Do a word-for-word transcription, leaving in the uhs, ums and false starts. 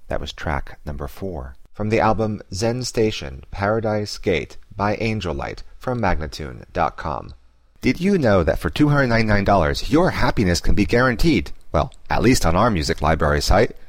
That was track number four. From the album Zen Station, Paradise Gate by Angel Light from Magnatune dot com. Did you know that for two hundred ninety-nine dollars your happiness can be guaranteed? Well, at least on our music library site.